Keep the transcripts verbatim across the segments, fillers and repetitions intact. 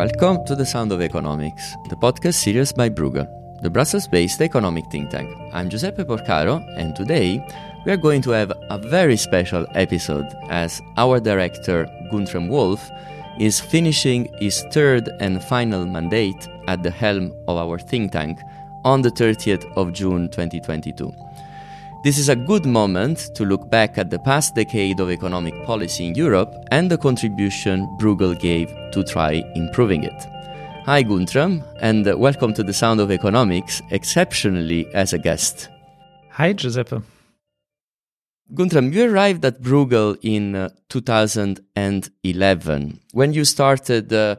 Welcome to The Sound of Economics, the podcast series by Bruegel, the Brussels-based economic think tank. I'm Giuseppe Porcaro, and today we are going to have a very special episode as our director, Guntram Wolff, is finishing his third and final mandate at the helm of our think tank on the thirtieth of June twenty twenty-two. This is a good moment to look back at the past decade of economic policy in Europe and the contribution Bruegel gave to try improving it. Hi Guntram, and welcome to The Sound of Economics, exceptionally as a guest. Hi Giuseppe. Guntram, you arrived at Bruegel in uh, two thousand eleven. When you started, uh,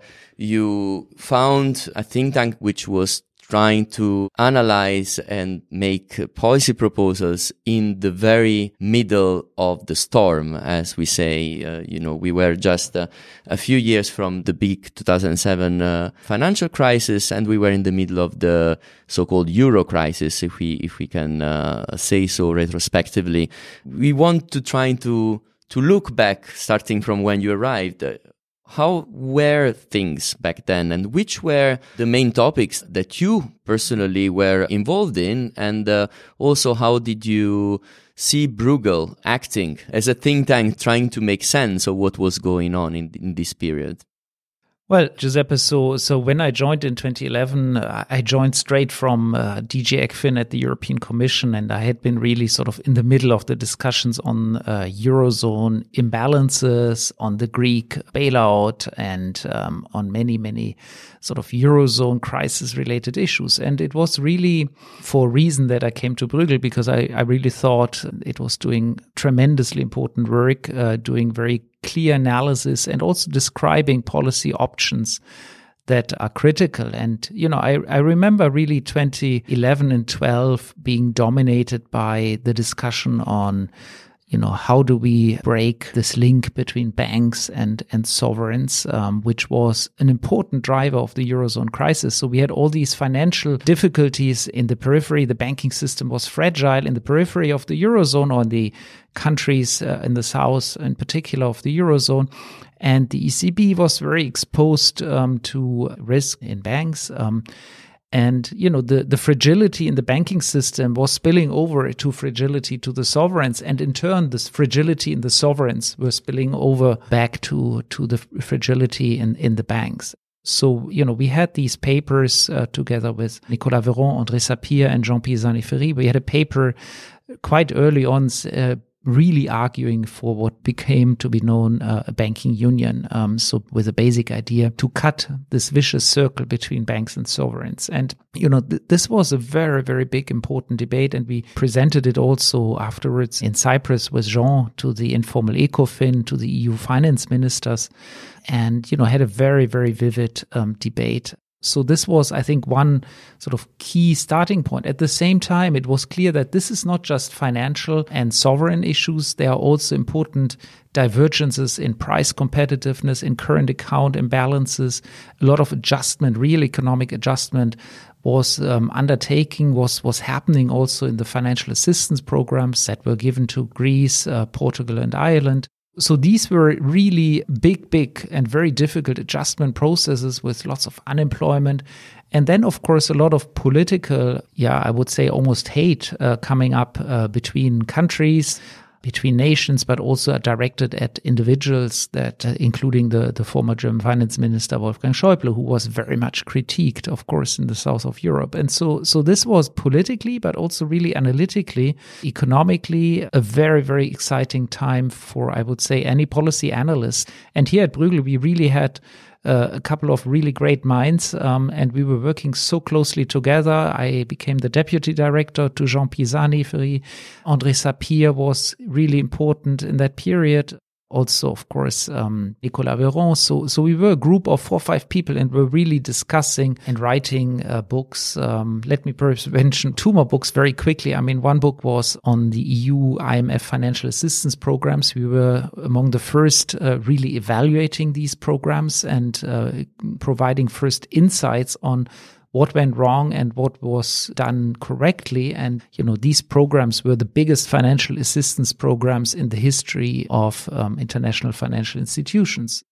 you found a think tank which was trying to analyze and make policy proposals in the very middle of the storm, as we say. Uh, you know, we were just uh, a few years from the big two thousand seven uh, financial crisis, and we were in the middle of the so-called Euro crisis, if we if we can uh, say so retrospectively. We want to try to to look back, starting from when you arrived. Uh, How were things back then, and which were the main topics that you personally were involved in, and uh, also how did you see Bruegel acting as a think tank trying to make sense of what was going on in, in this period? Well, Giuseppe, so so when I joined in twenty eleven, uh, I joined straight from uh, D G ECFIN at the European Commission, and I had been really sort of in the middle of the discussions on uh, Eurozone imbalances, on the Greek bailout, and um, on many, many sort of Eurozone crisis-related issues. And it was really for a reason that I came to Bruegel, because I, I really thought it was doing tremendously important work, uh, doing very clear analysis and also describing policy options that are critical. And, you know, I, I remember really twenty eleven and twelve being dominated by the discussion on, you know, how do we break this link between banks and, and sovereigns, um, which was an important driver of the Eurozone crisis. So we had all these financial difficulties in the periphery. The banking system was fragile in the periphery of the Eurozone, or in the countries uh, in the south, in particular of the Eurozone. And the E C B was very exposed um, to risk in banks. Um, And, you know, the, the fragility in the banking system was spilling over to fragility to the sovereigns. And in turn, this fragility in the sovereigns were spilling over back to, to the fragility in, in the banks. So, you know, we had these papers uh, together with Nicolas Veron, André Sapir, and Jean-Pierre Zaniferi. We had a paper quite early on uh, really arguing for what became to be known uh, a banking union. Um, so with a basic idea to cut this vicious circle between banks and sovereigns. And, you know, th- this was a very, very big, important debate. And we presented it also afterwards in Cyprus with Jean to the informal ECOFIN, to the E U finance ministers, and, you know, had a very, very vivid um, debate. So this was, I think, one sort of key starting point. At the same time, it was clear that this is not just financial and sovereign issues. There are also important divergences in price competitiveness, in current account imbalances. A lot of adjustment, real economic adjustment was um, undertaking, was, was happening also in the financial assistance programs that were given to Greece, uh, Portugal, and Ireland. So these were really big, big and very difficult adjustment processes with lots of unemployment. And then, of course, a lot of political, yeah, I would say almost hate uh, coming up uh, between countries, between nations, but also directed at individuals, that uh, including the, the former German finance minister, Wolfgang Schäuble, who was very much critiqued, of course, in the south of Europe. And so, so this was politically, but also really analytically, economically, a very, very exciting time for, I would say, any policy analyst. And here at Bruegel, we really had Uh, a couple of really great minds, um, and we were working so closely together. I became the deputy director to Jean-Pierre Zaniferi. André Sapir was really important in that period. Also, of course, um, Nicolas Veron. So, so we were a group of four or five people, and we're really discussing and writing uh, books. Um, let me perhaps mention two more books very quickly. I mean, one book was on the E U I M F financial assistance programs. We were among the first uh, really evaluating these programs and uh, providing first insights on what went wrong and what was done correctly. And, you know, these programs were the biggest financial assistance programs in the history of um, international financial institutions.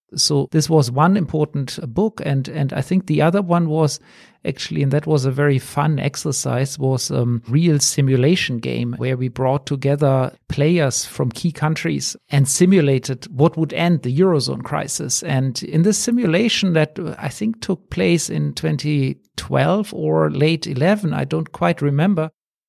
So this was one important book. And, and I think the other one was actually, and that was a very fun exercise, was a um, real simulation game where we brought together players from key countries and simulated what would end the Eurozone crisis. And in this simulation that I think took place in twenty twelve or late eleven, I don't quite remember,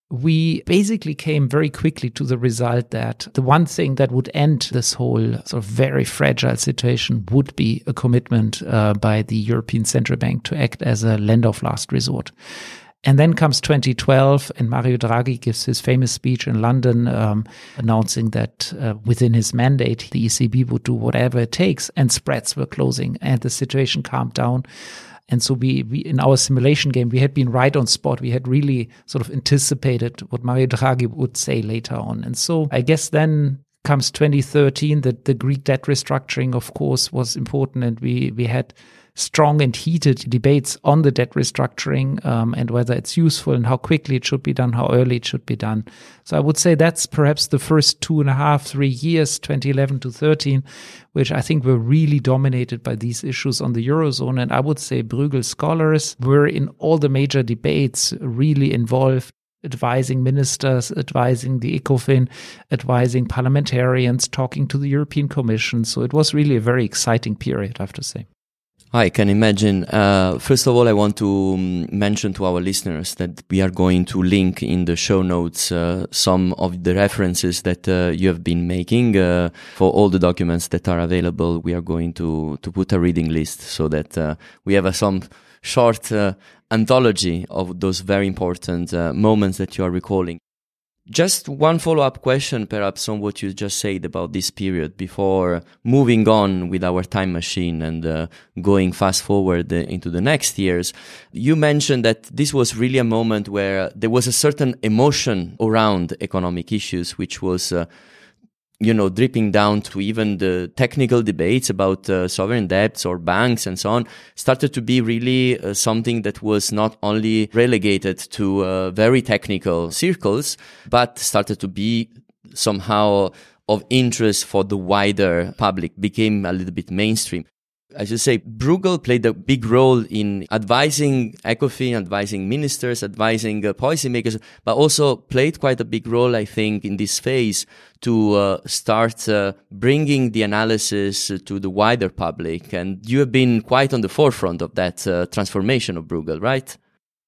we basically came very quickly to the result that the one thing that would end this whole sort of very fragile situation would be a commitment uh, by the European Central Bank to act as a lender of last resort. And then comes twenty twelve, and Mario Draghi gives his famous speech in London um, announcing that uh, within his mandate, the E C B would do whatever it takes, and spreads were closing, and the situation calmed down. And so we, we, in our simulation game, we had been right on spot. We had really sort of anticipated what Mario Draghi would say later on. And so I guess then comes twenty thirteen, that the Greek debt restructuring, of course, was important. And we, we had strong and heated debates on the debt restructuring um, and whether it's useful and how quickly it should be done, how early it should be done. So I would say that's perhaps the first two and a half, three years, twenty eleven to thirteen, which I think were really dominated by these issues on the Eurozone. And I would say Bruegel scholars were in all the major debates really involved, advising ministers, advising the ECOFIN, advising parliamentarians, talking to the European Commission. So it was really a very exciting period, I have to say. I can imagine. Uh, first of all, I want to um, mention to our listeners that we are going to link in the show notes uh, some of the references that uh, you have been making uh, for all the documents that are available. We are going to, to put a reading list so that uh, we have a, some short uh, anthology of those very important uh, moments that you are recalling. Just one follow-up question, perhaps, on what you just said about this period before moving on with our time machine and uh, going fast forward uh, into the next years. You mentioned that this was really a moment where there was a certain emotion around economic issues, which was uh, you know, dripping down to even the technical debates about uh, sovereign debts or banks and so on, started to be really uh, something that was not only relegated to uh, very technical circles, but started to be somehow of interest for the wider public, became a little bit mainstream. I should say, Bruegel played a big role in advising ECOFIN, advising ministers, advising uh, policymakers, but also played quite a big role, I think, in this phase to uh, start uh, bringing the analysis to the wider public. And you have been quite on the forefront of that uh, transformation of Bruegel, right?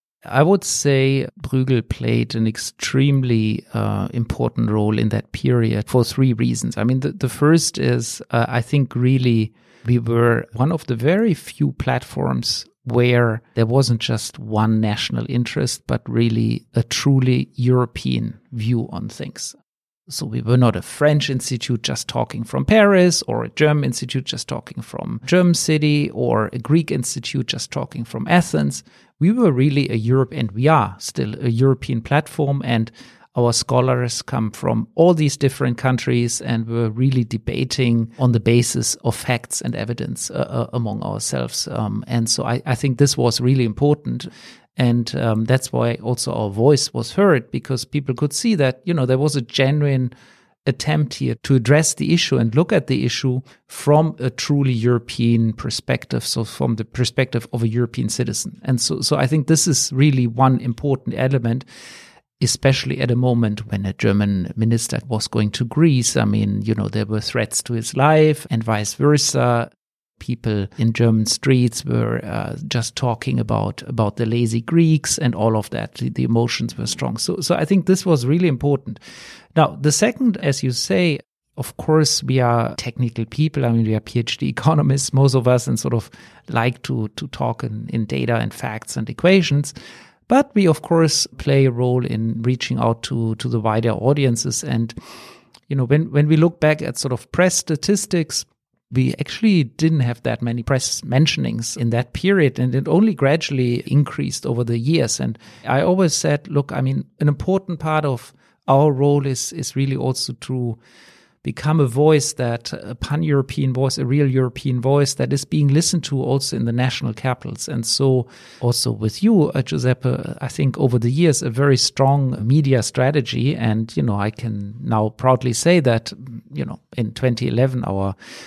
I would say Bruegel played an extremely uh, important role in that period for three reasons. I mean, the, the first is, uh, I think, really we were one of the very few platforms where there wasn't just one national interest, but really a truly European view on things. So we were not a French institute just talking from Paris, or a German institute just talking from German city, or a Greek institute just talking from Athens. We were really a Europe, and we are still a European platform, and our scholars come from all these different countries, and we're really debating on the basis of facts and evidence uh, uh, among ourselves. Um, and so I, I think this was really important. And um, that's why also our voice was heard, because people could see that, you know, there was a genuine attempt here to address the issue and look at the issue from a truly European perspective, so from the perspective of a European citizen. And so, so I think this is really one important element, especially at a moment when a German minister was going to Greece. I mean, you know, there were threats to his life and vice versa. People in German streets were uh, just talking about about the lazy Greeks and all of that. The, the emotions were strong. So, so I think this was really important. Now, the second, as you say, of course, we are technical people. I mean, we are PhD economists, most of us, and sort of like to to talk in, in data and facts and equations. But we, of course, play a role in reaching out to, to the wider audiences. And, you know, when, when we look back at sort of press statistics, we actually didn't have that many press mentionings in that period, and it only gradually increased over the years. And I always said, look, I mean, an important part of our role is, is really also to become a voice that, a pan-European voice, a real European voice that is being listened to also in the national capitals. And so also with you, uh, Giuseppe, I think over the years, a very strong media strategy. And, you know, I can now proudly say that, you know, in twenty eleven, our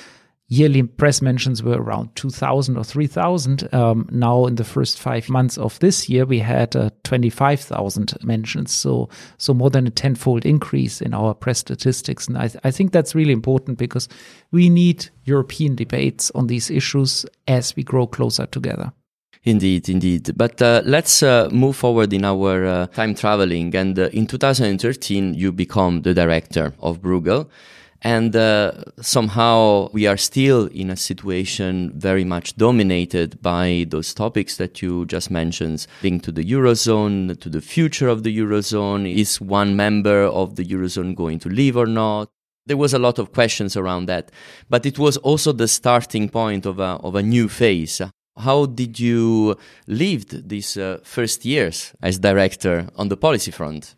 yearly press mentions were around two thousand or three thousand. Um, now in the first five months of this year, we had uh, twenty-five thousand mentions. So, so more than a tenfold increase in our press statistics. And I, th- I think that's really important because we need European debates on these issues as we grow closer together. Indeed, indeed. But uh, let's uh, move forward in our uh, time traveling. And uh, in two thousand thirteen, you become the director of Bruegel. And uh, somehow we are still in a situation very much dominated by those topics that you just mentioned, linked to the Eurozone, to the future of the Eurozone. Is one member of the Eurozone going to leave or not? There was a lot of questions around that. But it was also the starting point of a, of a new phase. How did you live these uh, first years as director on the policy front?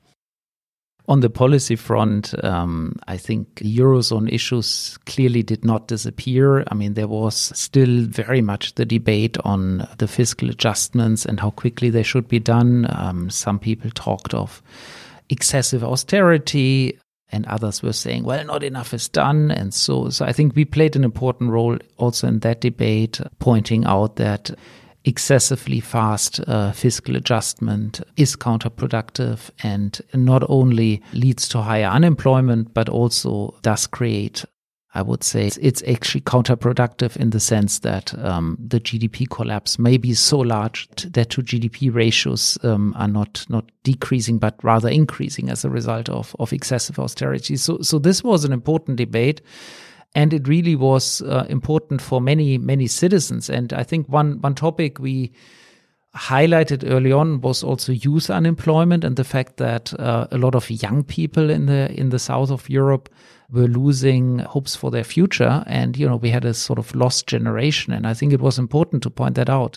On the policy front, um, I think Eurozone issues clearly did not disappear. I mean, there was still very much the debate on the fiscal adjustments and how quickly they should be done. Um, some people talked of excessive austerity, and others were saying, well, not enough is done. And so, so I think we played an important role also in that debate, pointing out that excessively fast uh, fiscal adjustment is counterproductive and not only leads to higher unemployment, but also does create, I would say, it's actually counterproductive in the sense that um, the G D P collapse may be so large that to G D P ratios um, are not not decreasing, but rather increasing as a result of, of excessive austerity. So, so this was an important debate. And it really was uh, important for many, many citizens. And I think one, one topic we highlighted early on was also youth unemployment and the fact that uh, a lot of young people in the in the south of Europe were losing hopes for their future. And, you know, we had a sort of lost generation. And I think it was important to point that out.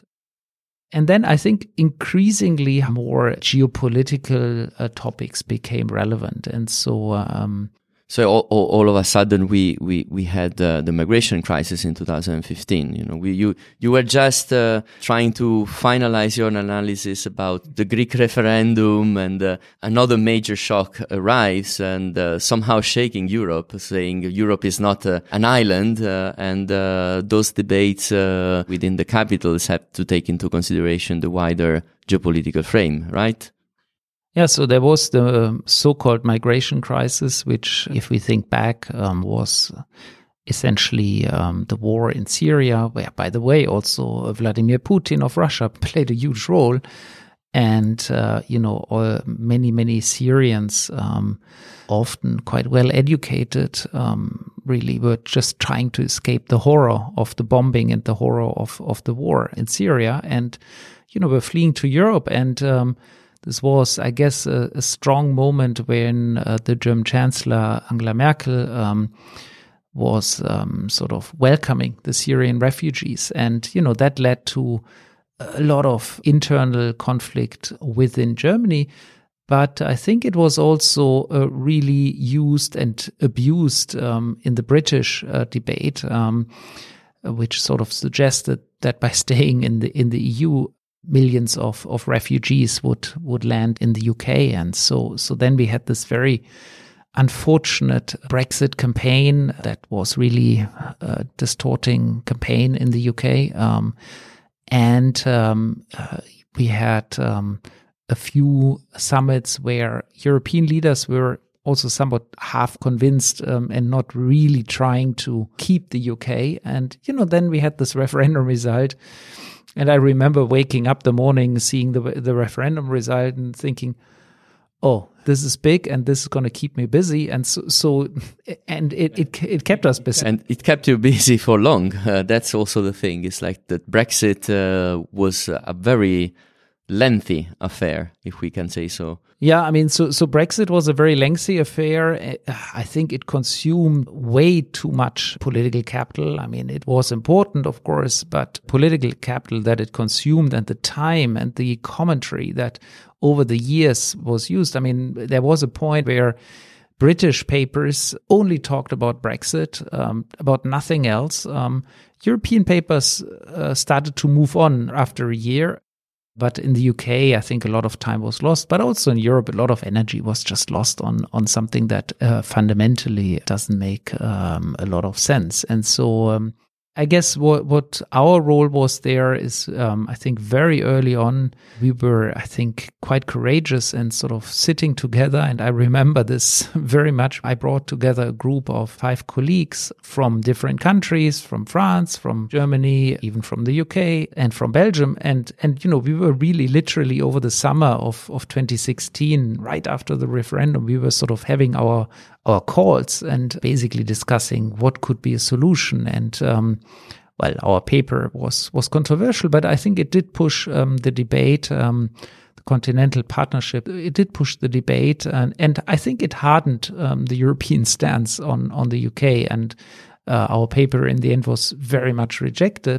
And then I think increasingly more geopolitical uh, topics became relevant. And so um So all, all, all of a sudden we we we had uh, the migration crisis in two thousand fifteen. You know, we you you were just uh, trying to finalize your analysis about the Greek referendum, and uh, another major shock arrives, and uh, somehow shaking Europe, saying Europe is not uh, an island, uh, and uh, those debates uh, within the capitals have to take into consideration the wider geopolitical frame, right? Yeah, so there was the so-called migration crisis, which, if we think back, um, was essentially um, the war in Syria, where, by the way, also Vladimir Putin of Russia played a huge role. And, uh, you know, all, many, many Syrians, um, often quite well educated, um, really were just trying to escape the horror of the bombing and the horror of, of the war in Syria. And, you know, were fleeing to Europe. And um, this was, I guess, a, a strong moment when uh, the German Chancellor Angela Merkel um, was um, sort of welcoming the Syrian refugees. And, you know, that led to a lot of internal conflict within Germany. But I think it was also uh, really used and abused um, in the British uh, debate, um, which sort of suggested that by staying in the in the E U, millions of, of refugees would would land in the U K. And so so then we had this very unfortunate Brexit campaign that was really a distorting campaign in the U K. Um, and um, uh, we had um, a few summits where European leaders were also somewhat half convinced um, and not really trying to keep the U K. And, you know, then we had this referendum result. And I remember waking up the morning, seeing the the referendum result and thinking, oh, this is big and this is going to keep me busy. And so, so and it, it it kept us busy. And it kept you busy for long. Uh, that's also the thing. It's like that Brexit uh, was a very lengthy affair, if we can say so. Yeah, I mean, so so Brexit was a very lengthy affair. I think it consumed way too much political capital. I mean, it was important, of course, but political capital that it consumed and the time and the commentary that over the years was used. I mean, there was a point where British papers only talked about Brexit, um, about nothing else. Um, European papers uh, started to move on after a year. But in the U K, I think a lot of time was lost. But also in Europe, a lot of energy was just lost on on something that uh, fundamentally doesn't make um, a lot of sense. And so um, I guess what, what our role was there is, um, I think very early on, we were, I think, quite courageous and sort of sitting together. And I remember this very much. I brought together a group of five colleagues from different countries, from France, from Germany, even from the U K and from Belgium. And, and you know, we were really literally over the summer of, of twenty sixteen, right after the referendum, we were sort of having our our calls and basically discussing what could be a solution. And um, well, our paper was was controversial, but I think it did push um, the debate, um, the Continental Partnership. It did push the debate, and, and I think it hardened um, the European stance on on the U K. And uh, our paper in the end was very much rejected.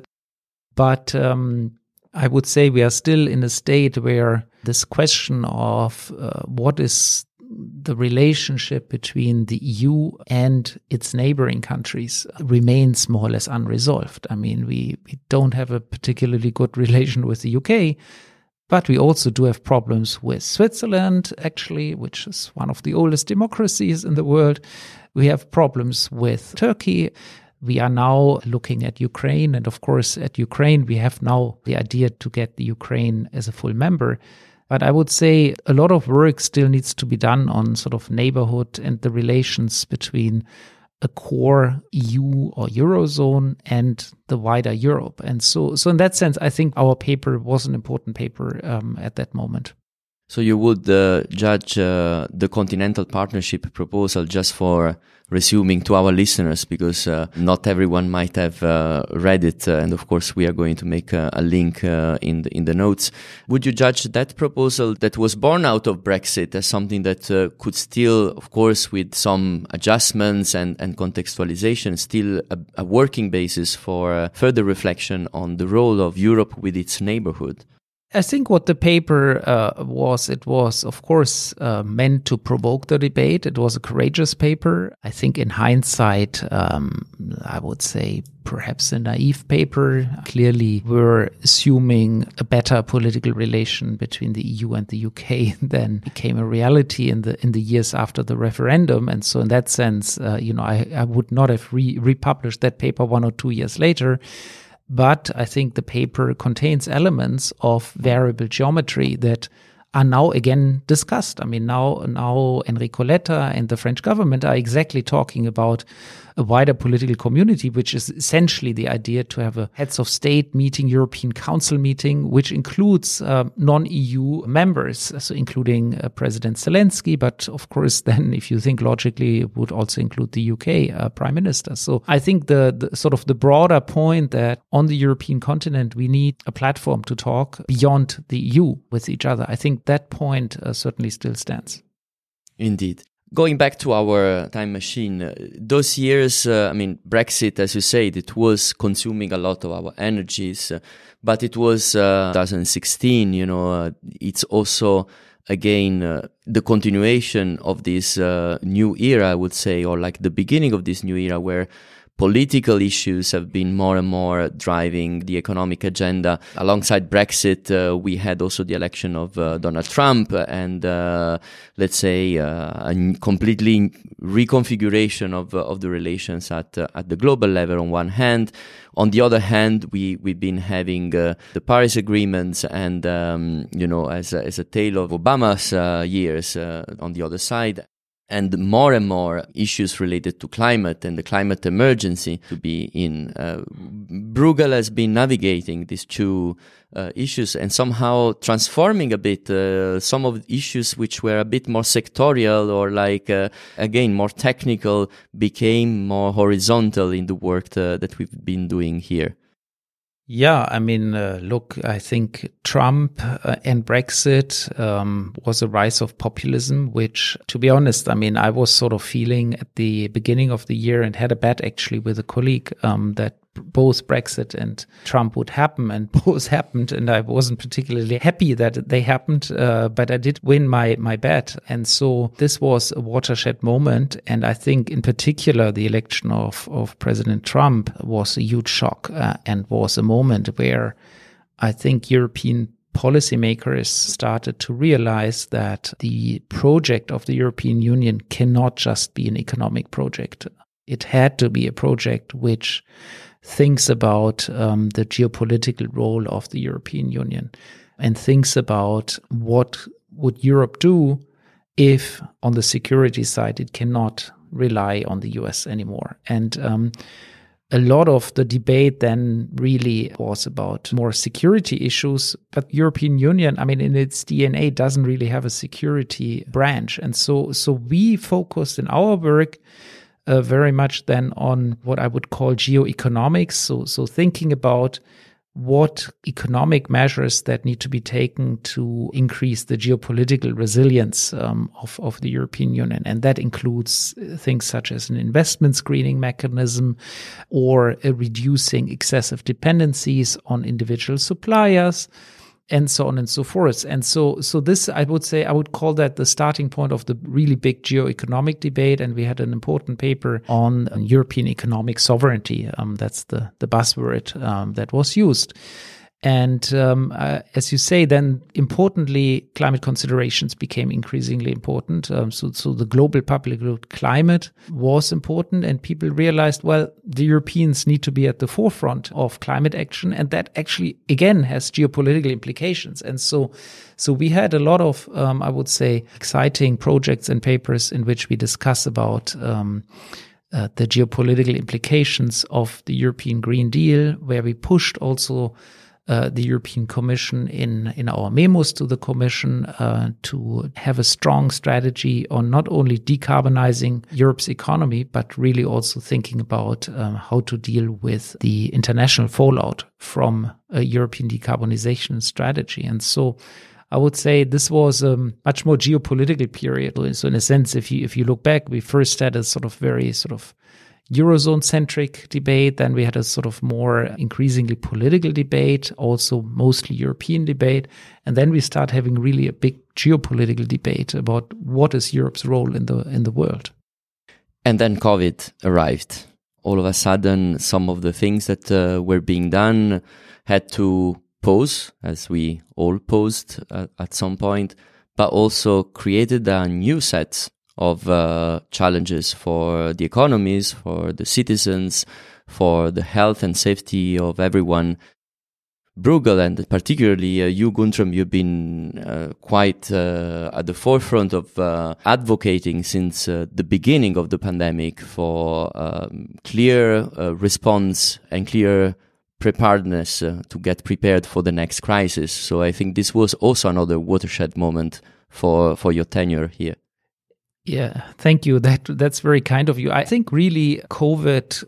But um, I would say we are still in a state where this question of uh, what is the relationship between the E U and its neighboring countries remains more or less unresolved. I mean, we, we don't have a particularly good relation with the U K, but we also do have problems with Switzerland, actually, which is one of the oldest democracies in the world. We have problems with Turkey. We are now looking at Ukraine. And of course, at Ukraine, we have now the idea to get the Ukraine as a full member. But I would say a lot of work still needs to be done on sort of neighborhood and the relations between a core E U or Eurozone and the wider Europe. And so, so in that sense, I think our paper was an important paper um, at that moment. So you would uh, judge uh, the Continental Partnership proposal, just for resuming to our listeners, because uh, not everyone might have uh, read it, uh, and of course we are going to make a, a link uh, in the, in the notes. Would you judge that proposal that was born out of Brexit as something that uh, could still, of course, with some adjustments and, and contextualization, still a, a working basis for uh, further reflection on the role of Europe with its neighborhood? I think what the paper uh, was, it was, of course, uh, meant to provoke the debate. It was a courageous paper. I think in hindsight, um, I would say perhaps a naive paper. Clearly, we're assuming a better political relation between the E U and the U K than became a reality in the in the years after the referendum. And so in that sense, uh, you know, I, I would not have re- republished that paper one or two years later. But I think the paper contains elements of variable geometry that are now again discussed. I mean, now now Enrico Letta and the French government are exactly talking about a wider political community, which is essentially the idea to have a heads of state meeting, European Council meeting, which includes uh, non-E U members, so including uh, President Zelensky. But of course, then if you think logically, it would also include the U K uh, Prime Minister. So I think the, the sort of the broader point that on the European continent, we need a platform to talk beyond the E U with each other. I think that point uh, certainly still stands. Indeed. Going back to our time machine, uh, those years, uh, I mean, Brexit, as you said, it was consuming a lot of our energies, uh, but it was uh, twenty sixteen, you know, uh, it's also, again, uh, the continuation of this uh, new era, I would say, or like the beginning of this new era where political issues have been more and more driving the economic agenda. Alongside Brexit, uh, we had also the election of uh, Donald Trump and, uh, let's say, uh, a completely reconfiguration of uh, of the relations at uh, at the global level on one hand. On the other hand, we, we've been having uh, the Paris agreements and, um, you know, as a, as a tale of Obama's uh, years uh, on the other side. And more and more issues related to climate and the climate emergency to be in. Uh, Bruegel has been navigating these two uh, issues and somehow transforming a bit uh, some of the issues which were a bit more sectorial or like, uh, again, more technical, became more horizontal in the work to, that we've been doing here. Yeah, I mean, uh, look, I think Trump uh, and Brexit um, was a rise of populism, which, to be honest, I mean, I was sort of feeling at the beginning of the year and had a bet actually with a colleague um, that both Brexit and Trump would happen, and both happened, and I wasn't particularly happy that they happened, uh, but I did win my my bet. And so this was a watershed moment, and I think in particular the election of, of President Trump was a huge shock uh, and was a moment where I think European policymakers started to realize that the project of the European Union cannot just be an economic project. It had to be a project which thinks about um, the geopolitical role of the European Union and thinks about what would Europe do if on the security side it cannot rely on the U S anymore. And um, a lot of the debate then really was about more security issues, but European Union, I mean, in its D N A doesn't really have a security branch. And so, so we focused in our work uh, very much then on what I would call geoeconomics. So, so thinking about what economic measures that need to be taken to increase the geopolitical resilience um, of, of the European Union. And that includes things such as an investment screening mechanism or uh, reducing excessive dependencies on individual suppliers, and so on and so forth. And so, so this, I would say, I would call that the starting point of the really big geoeconomic debate. And we had an important paper on European economic sovereignty. Um, that's the, the buzzword um, that was used. And um, uh, as you say, then importantly, climate considerations became increasingly important. Um, so, so the global public good climate was important, and people realized, well, the Europeans need to be at the forefront of climate action, and that actually, again, has geopolitical implications. And so, so we had a lot of, um, I would say, exciting projects and papers in which we discuss about um, uh, the geopolitical implications of the European Green Deal, where we pushed also Uh, the European Commission in, in our memos to the Commission uh, to have a strong strategy on not only decarbonizing Europe's economy, but really also thinking about um, how to deal with the international fallout from a European decarbonization strategy. And so I would say this was a much more geopolitical period. So in a sense, if you if you look back, we first had a sort of very sort of Eurozone-centric debate. Then we had a sort of more increasingly political debate, also mostly European debate. And then we start having really a big geopolitical debate about what is Europe's role in the in the world. And then COVID arrived. All of a sudden, some of the things that uh, were being done had to pause, as we all paused uh, at some point, but also created a new set of uh, challenges for the economies, for the citizens, for the health and safety of everyone. Bruegel, and particularly uh, you, Guntram, you've been uh, quite uh, at the forefront of uh, advocating since uh, the beginning of the pandemic for um, clear uh, response and clear preparedness uh, to get prepared for the next crisis. So I think this was also another watershed moment for, for your tenure here. Yeah, thank you. That that's very kind of you. I think really COVID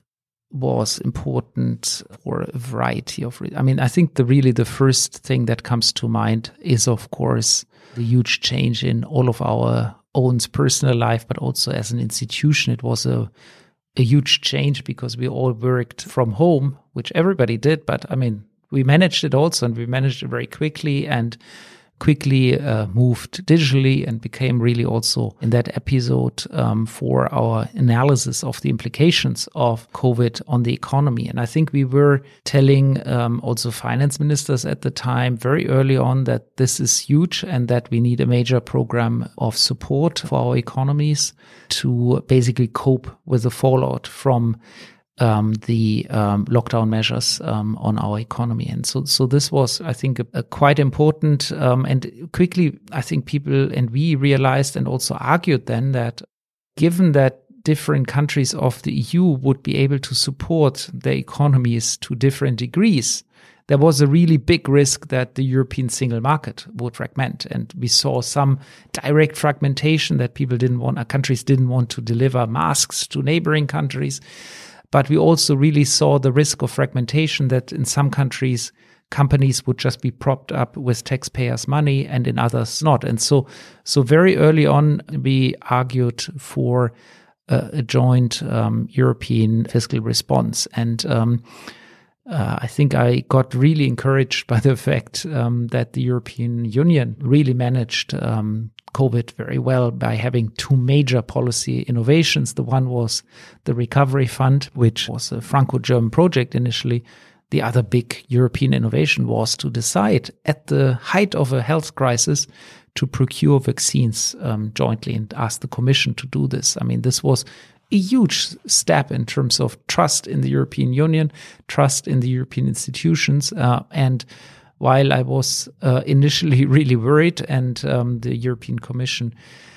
was important for a variety of reasons. I mean, I think the really the first thing that comes to mind is, of course, the huge change in all of our own personal life, but also as an institution. It was a a huge change because we all worked from home, which everybody did. But I mean, we managed it also, and we managed it very quickly and quickly uh, moved digitally and became really also in that episode um, for our analysis of the implications of COVID on the economy. And I think we were telling um, also finance ministers at the time very early on that this is huge and that we need a major program of support for our economies to basically cope with the fallout from Um, the um, lockdown measures um, on our economy. And so so this was, I think, a, a quite important um, and quickly, I think people and we realized and also argued then that given that different countries of the E U would be able to support their economies to different degrees, there was a really big risk that the European single market would fragment. And we saw some direct fragmentation that people didn't want, countries didn't want to deliver masks to neighboring countries. But we also really saw the risk of fragmentation that in some countries, companies would just be propped up with taxpayers' money and in others not. And so so very early on, we argued for uh, a joint um, European fiscal response. And um, uh, I think I got really encouraged by the fact um, that the European Union really managed um, COVID very well by having two major policy innovations. The one was the Recovery Fund, which was a Franco-German project initially the other big European innovation was to decide at the height of a health crisis to procure vaccines um, jointly and ask the Commission to do this. I mean, this was a huge step in terms of trust in the European Union, trust in the European institutions. Uh, and while I was uh, initially really worried, and um, the European Commission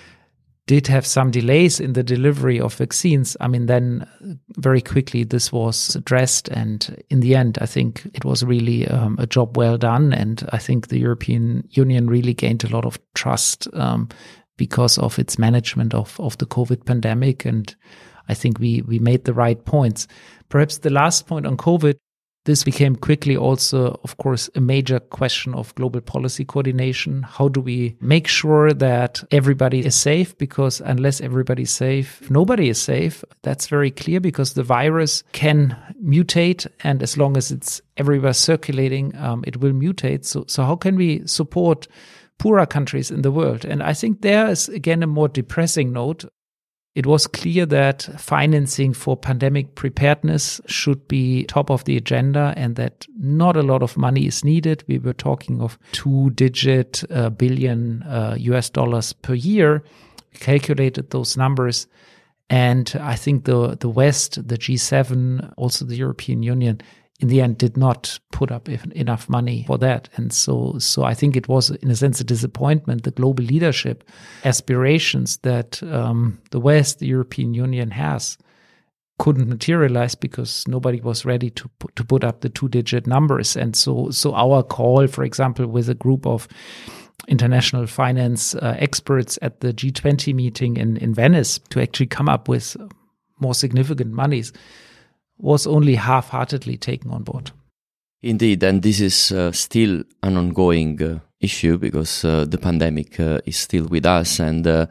did have some delays in the delivery of vaccines, I mean, then very quickly this was addressed. And in the end, I think it was really um, a job well done. And I think the European Union really gained a lot of trust um, because of its management of, of the COVID pandemic. And I think we, we made the right points. Perhaps the last point on COVID, this became quickly also, of course, a major question of global policy coordination. How do we make sure that everybody is safe? Because unless everybody is safe, nobody is safe. That's very clear because the virus can mutate. And as long as it's everywhere circulating, um, it will mutate. So, so how can we support poorer countries in the world? And I think there is, again, a more depressing note. It was clear that financing for pandemic preparedness should be top of the agenda and that not a lot of money is needed. We were talking of two-digit uh, billion uh, U S dollars per year. We calculated those numbers. And I think the, the West, the G seven, also the European Union, in the end did not put up enough money for that. And so so I think it was, in a sense, a disappointment. The global leadership aspirations that um, the West, the European Union has, couldn't materialize because nobody was ready to put, to put up the two-digit numbers. And so so our call, for example, with a group of international finance uh, experts at the G twenty meeting in, in Venice to actually come up with more significant monies, was only half-heartedly taken on board. Indeed, and this is uh, still an ongoing uh, issue because uh, the pandemic uh, is still with us, and uh,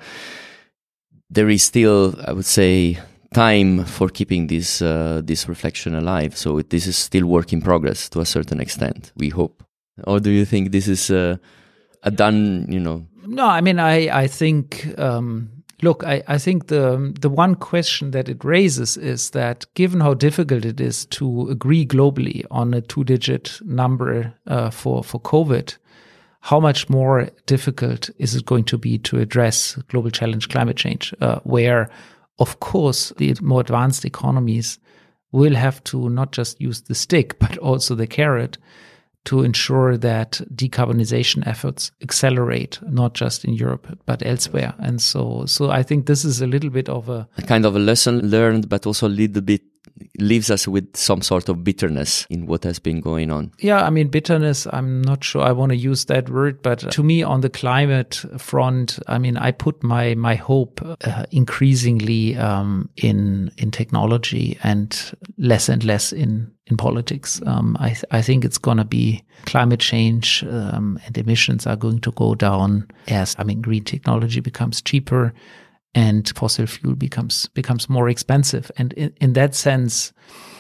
there is still, I would say, time for keeping this uh, this reflection alive. So it, this is still work in progress to a certain extent, we hope. Or do you think this is uh, a done, you know? No, I mean, I, I think... Um, Look, I, I think the the one question that it raises is that given how difficult it is to agree globally on a two-digit number uh, for, for COVID, how much more difficult is it going to be to address global challenge climate change, uh, where, of course, the more advanced economies will have to not just use the stick, but also the carrot to ensure that decarbonization efforts accelerate, not just in Europe, but elsewhere. And so so I think this is a little bit of a... a kind of a lesson learned, but also a little bit leaves us with some sort of bitterness in what has been going on. Yeah, I mean, bitterness, I'm not sure I want to use that word, but to me on the climate front, I mean, I put my my hope uh, increasingly um, in in technology and less and less in in politics. Um, I th- I think it's going to be climate change um, and emissions are going to go down as, I mean, green technology becomes cheaper and fossil fuel becomes becomes more expensive. And in, in that sense,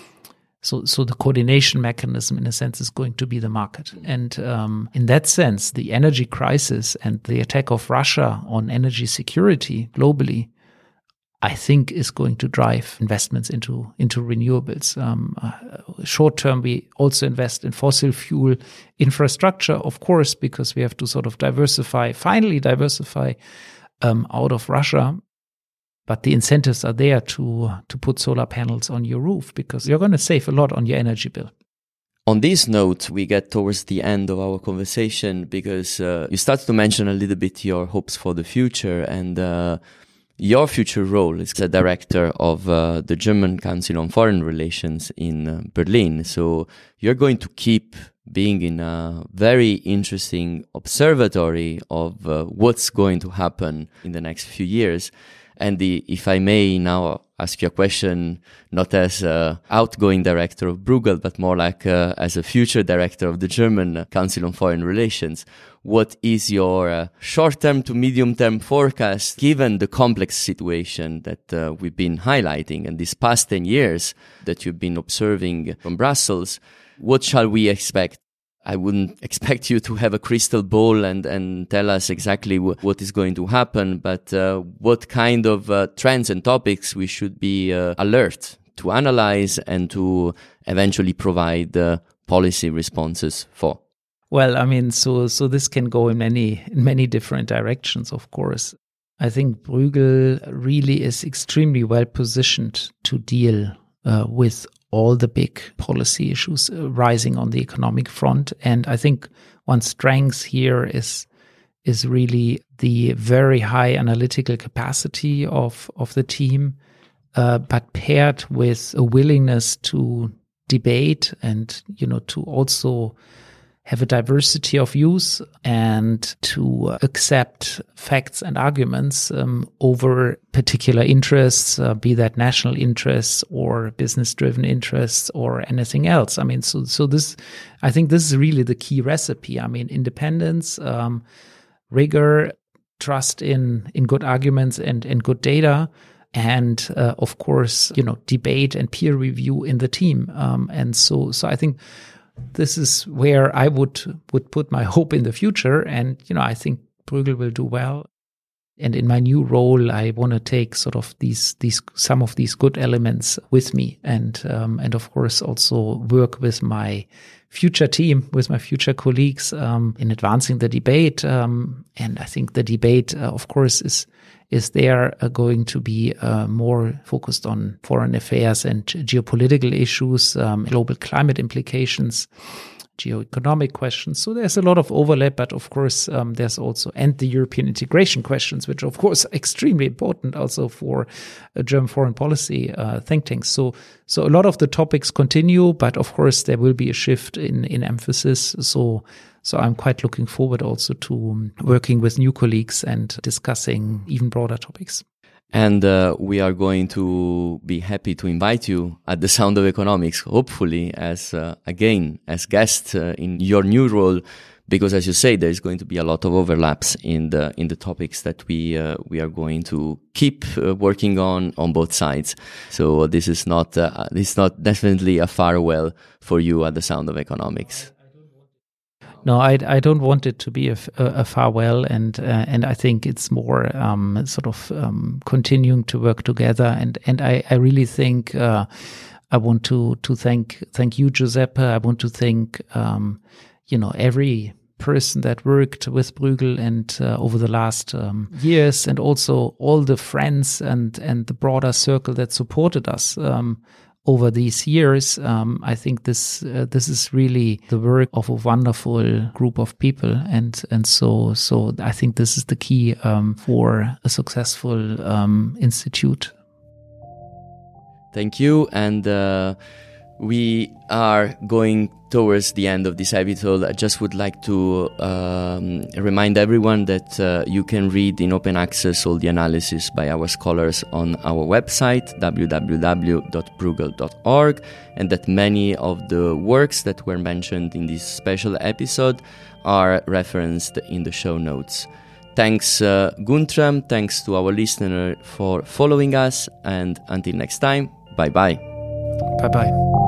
so so the coordination mechanism, in a sense, is going to be the market. And um, in that sense, the energy crisis and the attack of Russia on energy security globally, I think, is going to drive investments into into renewables. Um, uh, short term, we also invest in fossil fuel infrastructure, of course, because we have to sort of diversify, finally diversify Um, out of Russia, but the incentives are there to to put solar panels on your roof because you're going to save a lot on your energy bill. On this note, we get towards the end of our conversation because uh, you started to mention a little bit your hopes for the future and uh, your future role is the director of uh, the German Council on Foreign Relations in uh, Berlin. So you're going to keep being in a very interesting observatory of uh, what's going to happen in the next few years. And the, if I may now ask you a question, not as uh, outgoing director of Bruegel, but more like uh, as a future director of the German Council on Foreign Relations, what is your uh, short-term to medium-term forecast, given the complex situation that uh, we've been highlighting and these past ten years that you've been observing from Brussels? What shall we expect? I wouldn't expect you to have a crystal ball and, and tell us exactly w- what is going to happen, but uh, what kind of uh, trends and topics we should be uh, alert to analyze and to eventually provide uh, policy responses for? Well, I mean, so so this can go in many in many different directions, of course. I think Bruegel really is extremely well positioned to deal uh, with all the big policy issues uh, rising on the economic front. And I think one strength here is is really the very high analytical capacity of, of the team, uh, but paired with a willingness to debate and, you know, to also have a diversity of views and to accept facts and arguments um, over particular interests, uh, be that national interests or business-driven interests or anything else. I mean, so so this, I think this is really the key recipe. I mean, independence, um, rigor, trust in in good arguments and and good data, and uh, of course, you know, debate and peer review in the team. Um, and so so I think this is where I would would put my hope in the future. And, you know, I think Bruegel will do well. And in my new role, I want to take sort of these these some of these good elements with me, and um, and of course also work with my future team, with my future colleagues um, in advancing the debate. Um, and I think the debate, uh, of course, is is there uh, going to be uh, more focused on foreign affairs and geopolitical issues, um, global climate implications, geoeconomic questions. So there's a lot of overlap, but of course um, there's also, and the European integration questions, which of course are extremely important also for uh, German foreign policy uh, think tanks. So so a lot of the topics continue, but of course there will be a shift in, in emphasis. So So I'm quite looking forward also to um, working with new colleagues and discussing even broader topics. And uh, we are going to be happy to invite you at the Sound of Economics, hopefully as, uh, again, as guest uh, in your new role, because as you say, there is going to be a lot of overlaps in the in the topics that we uh, we are going to keep uh, working on on both sides. So this is not uh, this is not definitely a farewell for you at the Sound of Economics. No, I, I don't want it to be a, a farewell, and uh, and I think it's more um, sort of um, continuing to work together, and and I, I really think uh, I want to to thank thank you, Giuseppe. I want to thank um, you know every person that worked with Bruegel and uh, over the last um, years, and also all the friends and and the broader circle that supported us Um, over these years. um, I think this uh, this is really the work of a wonderful group of people, and and so so I think this is the key um, for a successful um, institute. Thank you, and uh, we are going towards the end of this episode. I just would like to um, remind everyone that uh, you can read in open access all the analysis by our scholars on our website, w w w dot bruegel dot org, and that many of the works that were mentioned in this special episode are referenced in the show notes. Thanks, uh, Guntram. Thanks to our listener for following us, and until next time, bye-bye. Bye-bye.